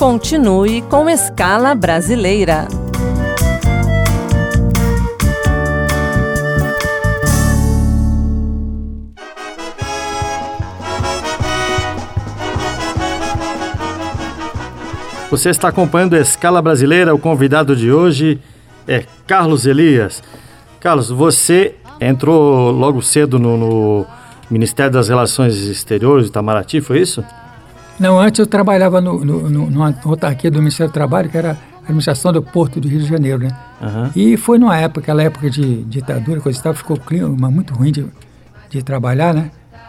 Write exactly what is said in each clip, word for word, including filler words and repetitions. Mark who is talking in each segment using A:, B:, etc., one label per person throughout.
A: Continue com Escala Brasileira.
B: Você está acompanhando a Escala Brasileira. O convidado de hoje é Carlos Elias. Carlos, você entrou logo cedo no, no Ministério das Relações Exteriores de Itamaraty, foi isso?
C: Não, antes eu trabalhava no, no, no, numa autarquia do Ministério do Trabalho, que era a administração do Porto do Rio de Janeiro, né? Uhum. E foi numa época, aquela época de ditadura, coisa e tal, ficou o clima muito ruim de, de trabalhar, né?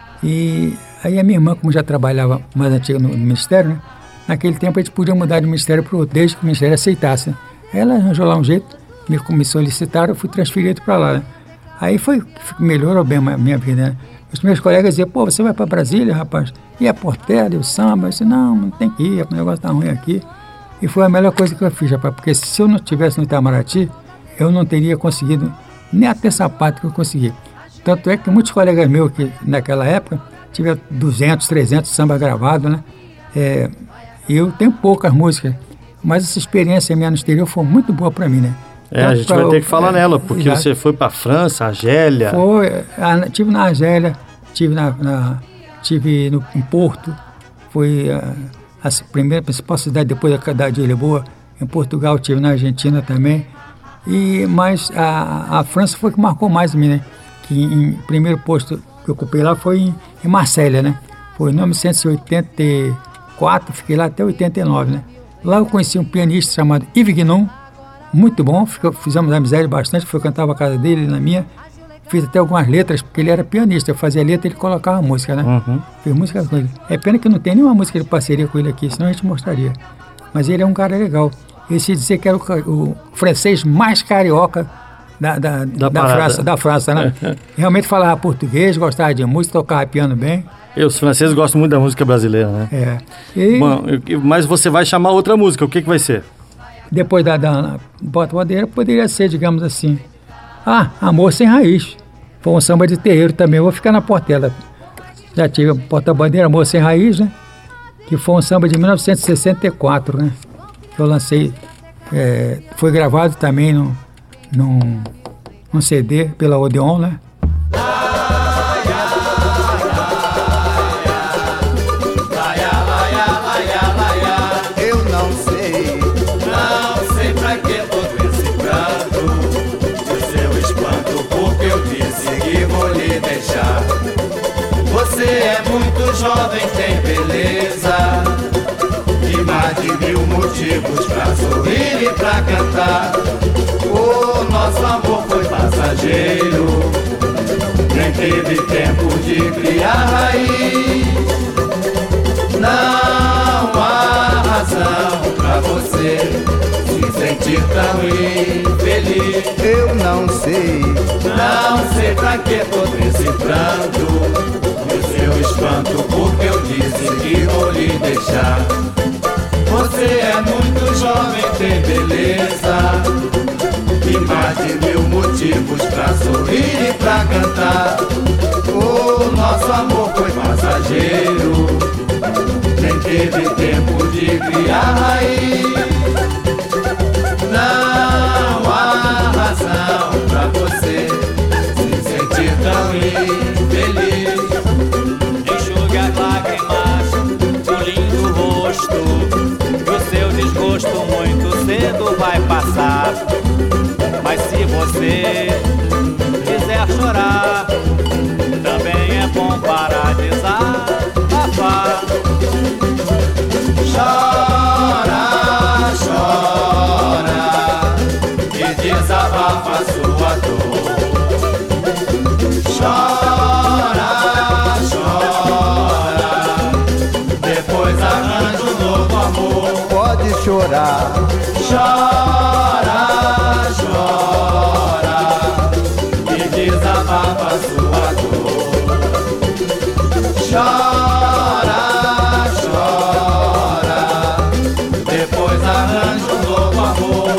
C: E aí a minha irmã, como já trabalhava mais antiga no, no Ministério, né? Naquele tempo a gente podia mudar de ministério para o outro, desde que o Ministério aceitasse, né? Ela arranjou lá um jeito, me, me solicitaram, eu fui transferido para lá, né? Aí foi, melhorou bem a minha vida, né? Os meus colegas diziam, pô, você vai para Brasília, rapaz? E a Portela, e o samba? Eu disse, não, não tem que ir, o negócio tá ruim aqui. E foi a melhor coisa que eu fiz, rapaz, porque se eu não estivesse no Itamaraty, eu não teria conseguido nem até sapato que eu consegui. Tanto é que muitos colegas meus que naquela época tiveram duzentos, trezentos samba gravado, né? É, eu tenho poucas músicas, mas essa experiência minha no exterior foi muito boa para mim, né?
B: É, Tanto a gente vai ter que falar é, nela, porque exato. Você foi para França, Argélia.
C: Foi, a, tive na Argélia, tive, na, na, tive no, em Porto, foi a, a primeira principal cidade depois da, da de Lisboa, em Portugal, tive na Argentina também. E, mas a, a França foi que marcou mais a mim, né? Que em primeiro posto que eu ocupei lá foi em, em Marselha, né? Foi em mil novecentos e oitenta e quatro, fiquei lá até oitenta e nove, né? Lá eu conheci um pianista chamado Yves Guinon, muito bom, fico, fizemos amizade bastante, eu cantava a casa dele, na minha, fiz até algumas letras, porque ele era pianista, eu fazia letra e ele colocava música, né? Uhum. Fiz música com ele. É pena que não tem nenhuma música de parceria com ele aqui, senão a gente mostraria. Mas ele é um cara legal. Ele se dizia que era o, o francês mais carioca da, da, da, da, França, da França, né? Realmente falava português, gostava de música, tocava piano bem.
B: E os franceses gostam muito da música brasileira, né?
C: É. E,
B: bom, mas você vai chamar outra música, o que, que vai ser?
C: Depois da, da Porta-Bandeira, poderia ser, digamos assim, ah, Amor Sem Raiz. Foi um samba de terreiro também, eu vou ficar na Portela. Já tive Porta-Bandeira, Amor Sem Raiz, né? Que foi um samba de mil novecentos e sessenta e quatro, né? Que eu lancei, é, foi gravado também num, num, num C D pela Odeon, né?
D: Você é muito jovem, tem beleza e mais de mil motivos pra sorrir e pra cantar. O nosso amor foi passageiro, nem teve tempo de criar raiz. Não há razão pra você se sentir tão infeliz.
E: Eu não sei,
D: não sei pra que tô decifrando seu espanto, porque eu disse que vou lhe deixar. Você é muito jovem, tem beleza e mais de mil motivos pra sorrir e pra cantar. O nosso amor foi passageiro, nem teve tempo de criar raiz. Não há razão pra você se sentir tão infeliz.
F: O seu desgosto muito cedo vai passar. Mas se você quiser chorar, também é bom parar de desabafar.
D: Chora, chora e desabafa sua dor. Chora, chora, depois arranja um novo amor.
E: Pode chorar,
D: chora, chora e desabafa sua dor. Chora, chora, depois arranja um novo amor.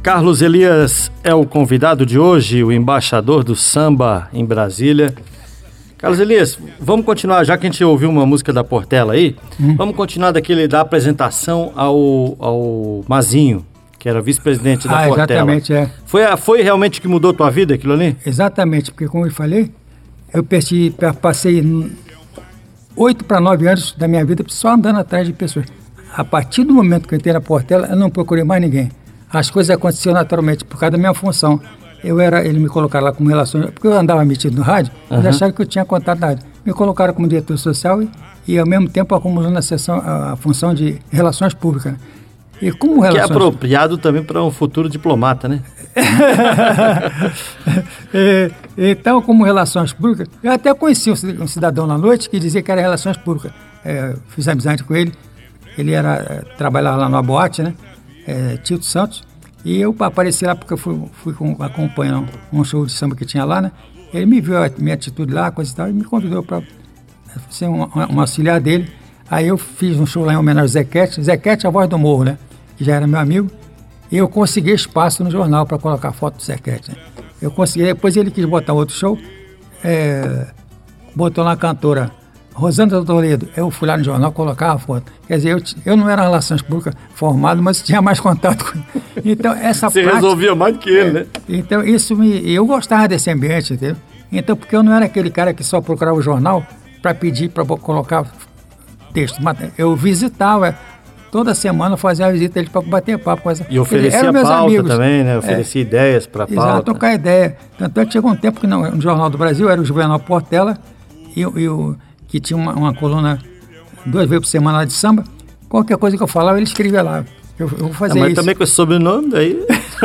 B: Carlos Elias é o convidado de hoje, o embaixador do samba em Brasília. Carlos Elias, vamos continuar, já que a gente ouviu uma música da Portela aí, hum. vamos continuar daquele da apresentação ao, ao Mazinho, que era vice-presidente da
C: ah,
B: Portela.
C: Exatamente, é.
B: Foi, foi realmente que mudou tua vida aquilo ali?
C: Exatamente, porque como eu falei, eu perdi, passei oito para nove anos da minha vida só andando atrás de pessoas. A partir do momento que eu entrei na Portela, eu não procurei mais ninguém. As coisas aconteciam naturalmente por causa da minha função. Eu era, ele me colocaram lá como relações, porque eu andava metido no rádio, uhum. eles acharam que eu tinha contato na rádio. Me colocaram como diretor social e, e ao mesmo tempo acumulando a, sessão, a, a função de relações públicas. E como relações...
B: Que é apropriado também para um futuro diplomata, né?
C: e, então, como relações públicas, eu até conheci um cidadão na noite que dizia que era relações públicas. É, fiz amizade com ele, ele era, trabalhava lá numa boate, né? É, Tito Santos. E eu apareci lá porque eu fui, fui acompanhar um, um show de samba que tinha lá, né? Ele me viu a minha atitude lá, coisa e tal, e me convidou para ser um, um auxiliar dele. Aí eu fiz um show lá em homenagem ao Zequete. Zequete, a voz do morro, né? Que já era meu amigo. E eu consegui espaço no jornal para colocar foto do Zequete, né? Eu consegui, depois ele quis botar outro show, é, botou lá a cantora Rosângela Toledo. Eu fui lá no jornal colocar a foto. Quer dizer, eu, eu não era relações públicas formado, mas tinha mais contato com ele. Então, essa
B: Você
C: prática,
B: resolvia mais do que ele, é, né?
C: Então, isso me... Eu gostava desse ambiente, entendeu? Então, porque eu não era aquele cara que só procurava o jornal para pedir, para colocar texto. Eu visitava, toda semana eu fazia a visita dele para bater papo com essa...
B: E oferecia pauta amigos. Também, né? Oferecia é, ideias para pauta.
C: Exato, trocar ideia. Tanto é que chegou um tempo que não, no Jornal do Brasil era o Juvenal Portela e, e o... que tinha uma, uma coluna duas vezes por semana lá de samba, qualquer coisa que eu falava, ele escrevia lá. Eu, eu vou fazer
B: ah, mas
C: isso.
B: Mas também com esse sobrenome daí...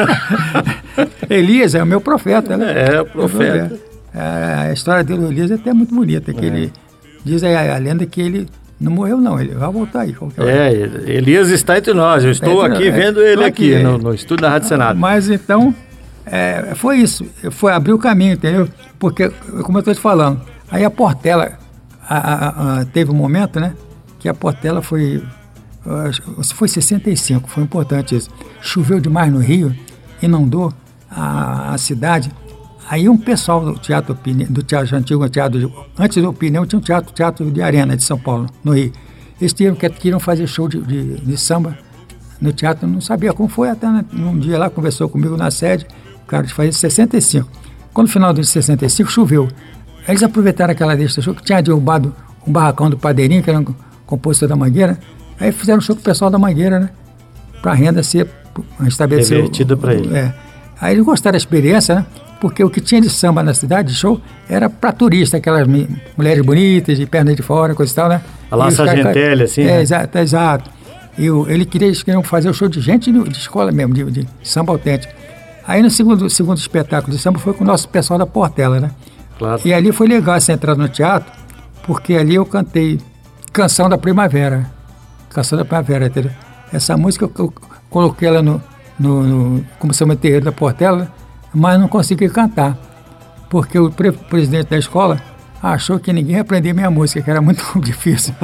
C: Elias é o meu profeta, né?
B: É, o profeta.
C: É, a história dele, o Elias, é até muito bonita, que é. ele diz aí a, a lenda que ele não morreu não, ele vai voltar aí.
B: É, hora. Elias está entre nós, eu está estou aqui nós. vendo é, ele aqui, aqui no, no estúdio da Rádio Senado.
C: Mas então, é, foi isso, foi abrir o caminho, entendeu? Porque, como eu estou te falando, aí a Portela... A, a, a, teve um momento, né, que a Portela foi, uh, foi sessenta e cinco, foi importante isso. Choveu demais no Rio, inundou a, a cidade. Aí um pessoal do teatro, do teatro antigo, teatro de, antes do Pineu, tinha um teatro, teatro de Arena de São Paulo, no Rio. Eles tinham, queriam fazer show de, de, de samba no teatro, não sabia como foi, até num dia lá, conversou comigo na sede, o cara de fazer sessenta e cinco. Quando no final de sessenta e cinco choveu. Eles aproveitaram aquela deixa show que tinha derrubado um barracão do Padeirinho, que era um compositor da Mangueira. Aí fizeram show com o pessoal da Mangueira, né? Para a renda ser estabelecida.
B: Revertida para ele.
C: É. Aí eles gostaram da experiência, né? Porque o que tinha de samba na cidade, de show, era para turista, aquelas mulheres bonitas, de pernas de fora, coisa e tal, né?
B: A Laça Gentelha, assim,
C: é,
B: né?
C: Exato, exato. E o, ele queria, eles queriam fazer o show de gente de, de escola mesmo, de, de samba autêntico. Aí no segundo, segundo espetáculo de samba foi com o nosso pessoal da Portela, né?
B: Claro.
C: E ali foi legal essa entrada no teatro, porque ali eu cantei Canção da Primavera. Canção da Primavera, entendeu? Essa música eu, eu coloquei ela no, no, no como samba terreiro da Portela, mas não consegui cantar, porque o pre- presidente da escola achou que ninguém ia aprender minha música, que era muito difícil.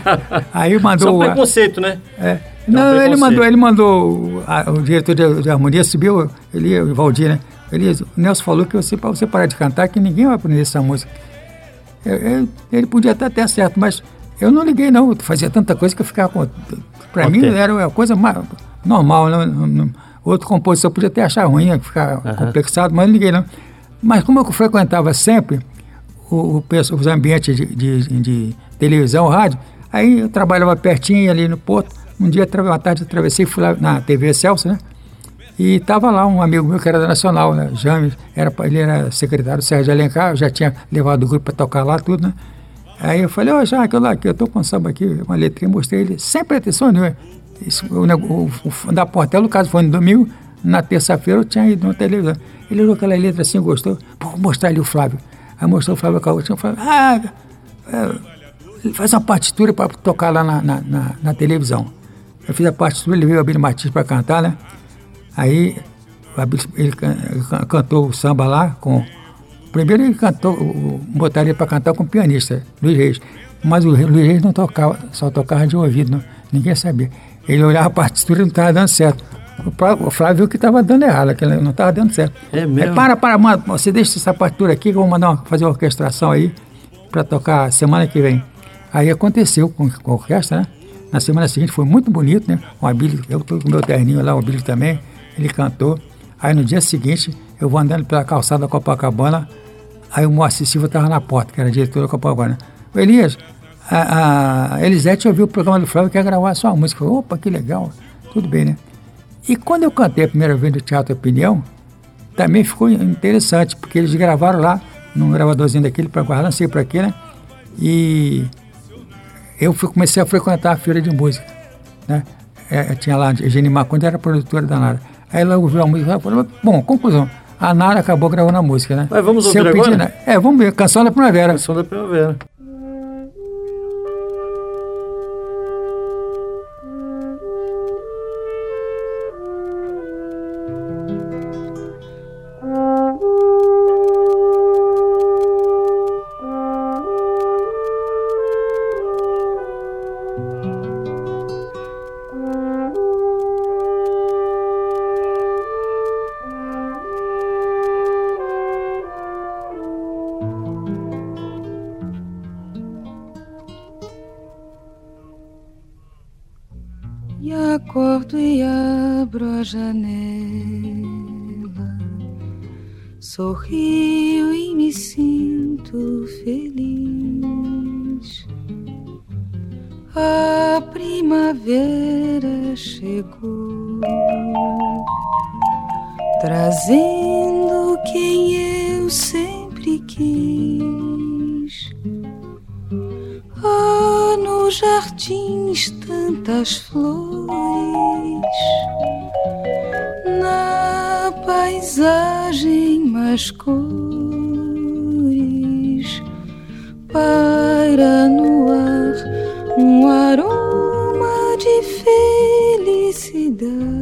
C: Aí mandou...
B: Só preconceito, né?
C: É. Não, ele mandou, ele mandou, a, o diretor de, de harmonia subiu, ele, o Valdir, né? Ele, o Nelson falou que você, para você parar de cantar, que ninguém vai aprender essa música. Eu, eu, ele podia até ter certo, mas eu não liguei não, eu fazia tanta coisa que eu ficava com... Para mim era uma coisa mais, normal, não, não, não, outro compositor podia até achar ruim, ficar uhum. complexado, mas não liguei não. Mas como eu frequentava sempre o, o, os ambientes de, de, de televisão, rádio, aí eu trabalhava pertinho ali no Porto. Um dia, uma tarde, eu atravessei, fui lá na T V Celso, né? E estava lá um amigo meu que era da Nacional, né? James, era, ele era secretário do Sérgio Alencar, eu já tinha levado o grupo para tocar lá, tudo, né? Aí eu falei, ó, oh, já que eu lá, que eu tô com samba aqui, uma letrinha, mostrei ele, sem pretensão nenhuma. Isso, o, o, o da Portela, no caso, foi no domingo, na terça-feira eu tinha ido na televisão. Ele olhou aquela letra assim, gostou, pô, vou mostrar ali o Flávio. Aí mostrou o Flávio Caúcho, eu falei, ah, é, faz uma partitura para tocar lá na, na, na, na televisão. Eu fiz a partitura, ele veio o Abílio Martins para cantar, né? Aí ele cantou o samba lá com... Primeiro ele cantou, botaram ele para cantar com o pianista, Luiz Reis. Mas o Luiz Reis não tocava, só tocava de ouvido, não, ninguém sabia. Ele olhava a partitura e não estava dando certo. O Flávio viu que estava dando errado, que não estava dando certo.
B: É mesmo?
C: Aí, para, para, mano, você deixa essa partitura aqui que eu vou mandar uma, fazer uma orquestração aí para tocar semana que vem. Aí aconteceu com, com a orquestra, né? Na semana seguinte foi muito bonito, né? O Abílio, eu estou com o meu terninho lá, o Abílio também, ele cantou. Aí no dia seguinte, eu vou andando pela calçada da Copacabana, aí o Moacir Silva estava na porta, que era diretor da Copacabana. O Elias, a, a Elisete ouviu o programa do Flávio, quer gravar a sua música. Falei, opa, que legal, tudo bem, né? E quando eu cantei a primeira vez no Teatro Opinião, também ficou interessante, porque eles gravaram lá, num gravadorzinho daquele, para guardar, não sei para quê, né? E eu fui, comecei a frequentar a feira de música, né? É, tinha lá, a Eugênia Maconde era produtora da Nara. Aí ela ouviu a música e falou, bom, conclusão, a Nara acabou gravando a música, né?
B: Mas vamos ouvir agora?
C: Pedir, é, vamos ver, Canção da Primavera.
B: Canção da Primavera.
G: E acordo e abro a janela, sorrio e me sinto feliz. A primavera chegou, trazendo quem eu sempre quis. Há nos jardins tantas flores, na paisagem mais cores, paira no ar um aroma de felicidade.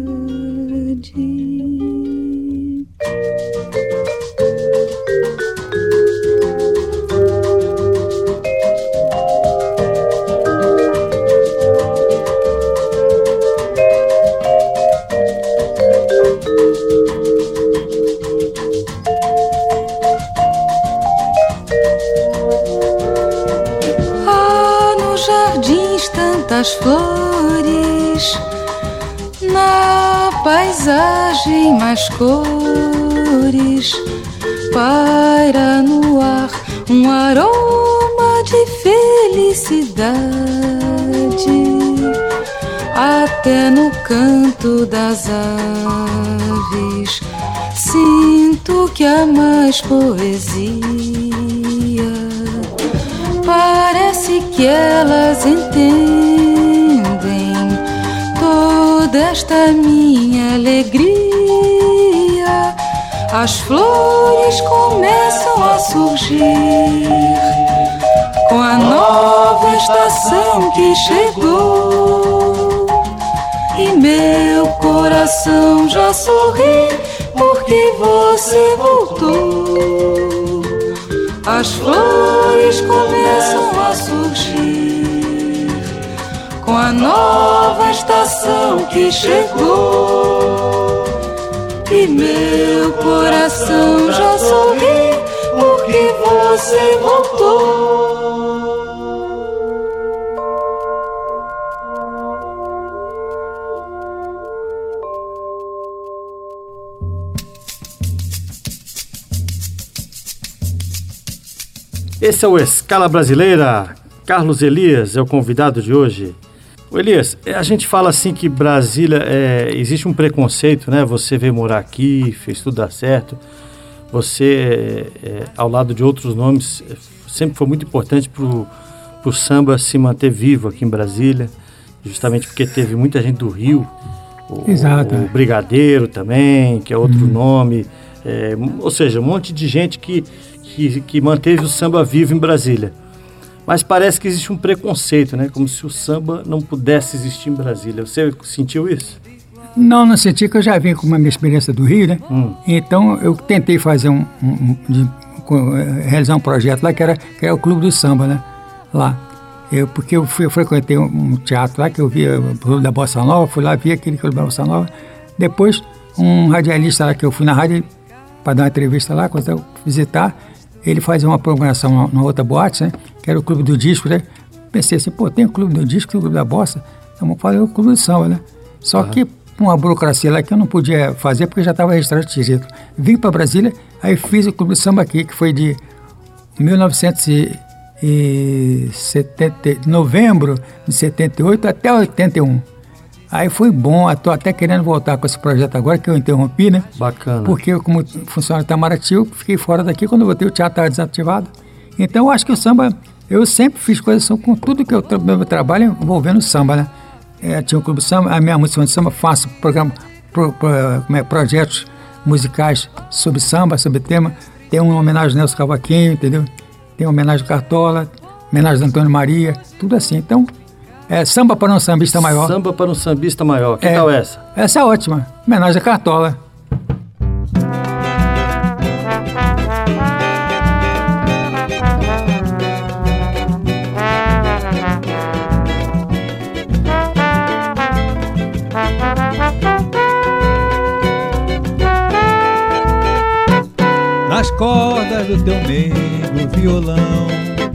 G: As flores, na paisagem mais cores, paira no ar um aroma de felicidade. Até no canto das aves sinto que há mais poesia. Parece que elas entendem toda esta minha alegria. As flores começam a surgir com a nova estação que chegou, e meu coração já sorri porque você voltou. As flores começam a surgir com a nova estação que chegou, e meu coração já sorri porque você voltou.
B: Esse é o Escala Brasileira. Carlos Elias é o convidado de hoje. O Elias, a gente fala assim que Brasília, é, existe um preconceito, né? Você veio morar aqui, fez tudo dar certo. Você, é, é, ao lado de outros nomes, sempre foi muito importante para o samba se manter vivo aqui em Brasília, justamente porque teve muita gente do Rio. O,
C: Exato.
B: O Brigadeiro também, que é outro hum. nome. É, ou seja, um monte de gente que... Que, que manteve o samba vivo em Brasília. Mas parece que existe um preconceito, né? Como se o samba não pudesse existir em Brasília. Você sentiu isso?
C: Não, não senti, que eu já vim com uma minha experiência do Rio, né? Hum. Então eu tentei fazer um, um, um de, realizar um projeto lá que era, que era o Clube do Samba, né? Lá. Eu, porque eu, fui, eu frequentei um, um teatro lá, que eu via o Clube da Bossa Nova, fui lá, vi aquele Clube da Bossa Nova. Depois, um radialista lá, que eu fui na rádio para dar uma entrevista lá, quando eu visitar, ele fazia uma programação numa outra boate, né, que era o Clube do Disco, né? Pensei assim, pô, tem o Clube do Disco, o Clube da Bossa, então vamos fazer o Clube do Samba, né? Só uhum. que uma burocracia lá que eu não podia fazer porque já estava registrado de direito. Vim para Brasília, aí fiz o Clube do Samba aqui, que foi de mil novecentos e setenta, novembro de setenta e oito até oitenta e um. Aí foi bom, estou até querendo voltar com esse projeto agora, que eu interrompi, né?
B: Bacana.
C: Porque eu, como funcionário de Itamaraty, eu fiquei fora daqui, quando eu voltei o teatro estava desativado. Então eu acho que o samba, eu sempre fiz coisas com tudo que eu meu trabalho envolvendo o samba, né? É, tinha o Clube de Samba, a minha música de samba, faço programa, pro, pro, como é, projetos musicais sobre samba, sobre tema. Tem uma homenagem ao Nelson Cavaquinho, entendeu? Tem uma homenagem ao Cartola, homenagem ao Antônio Maria, tudo assim. Então, é samba para um sambista maior.
B: Samba para um sambista maior. Que
C: é,
B: tal essa?
C: Essa é ótima. Homenagem a Cartola.
H: Nas cordas do teu meigo violão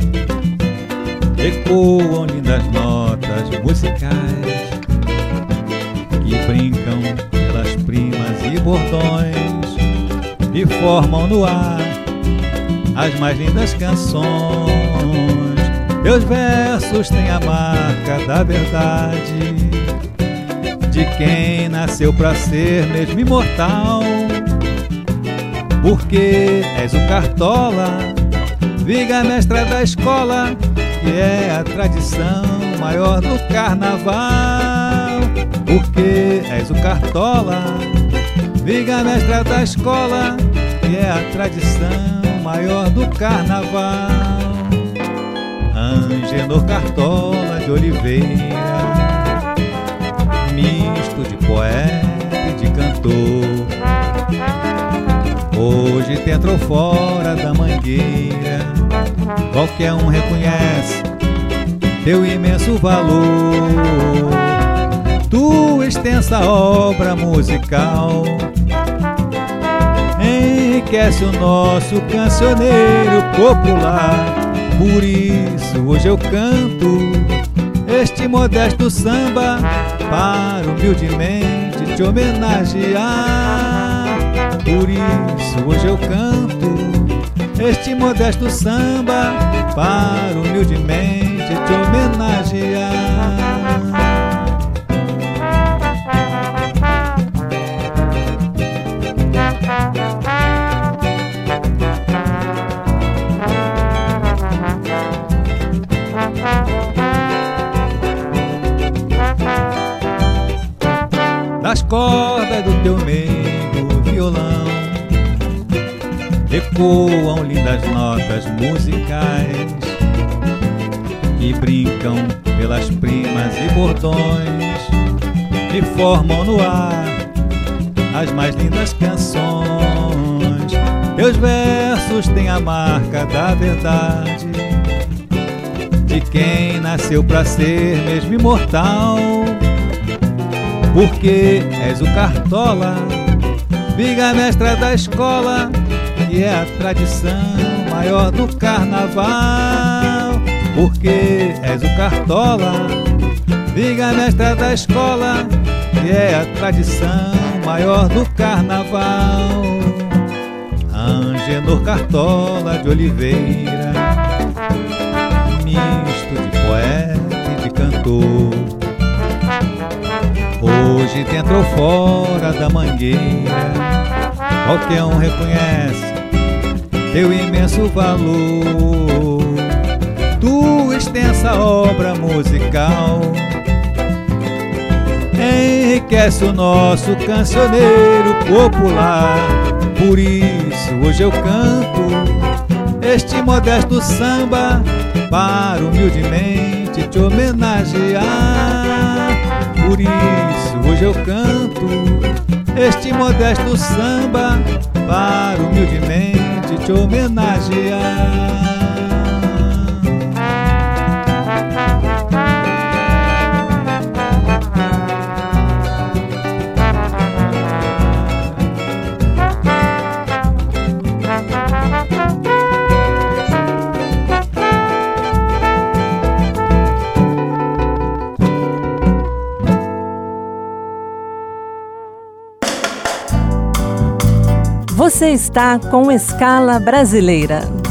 H: ecoam lindas notas musicais que brincam pelas primas e bordões e formam no ar as mais lindas canções. Teus versos têm a marca da verdade de quem nasceu pra ser mesmo imortal. Porque és o Cartola, viga mestra da escola, que é a tradição maior do carnaval. Porque és o Cartola, viga mestra da escola, que é a tradição maior do carnaval. Angenor Cartola de Oliveira, misto de poeta e de cantor, hoje te entrou fora da mangueira, qualquer um reconhece teu imenso valor. Tua extensa obra musical enriquece o nosso cancioneiro popular. Por isso hoje eu canto este modesto samba para humildemente te homenagear. Por isso hoje eu canto este modesto samba para humildemente te homenagear. Das cordas do teu meigo violão ecoam lindas notas musicais que brincam pelas primas e bordões e formam no ar as mais lindas canções. Teus versos têm a marca da verdade de quem nasceu pra ser mesmo imortal. Porque és o Cartola, viga mestra da escola, que é a tradição maior do carnaval. Porque és o Cartola, viga mestra da escola, que é a tradição maior do carnaval. Angenor Cartola de Oliveira, misto de poeta e de cantor, hoje te entrou fora da mangueira, qualquer um reconhece teu imenso valor. Tua extensa obra musical enriquece o nosso cancioneiro popular. Por isso hoje eu canto este modesto samba para humildemente te homenagear. Por isso hoje eu canto este modesto samba para humildemente te homenagear.
A: Você está com Escala Brasileira.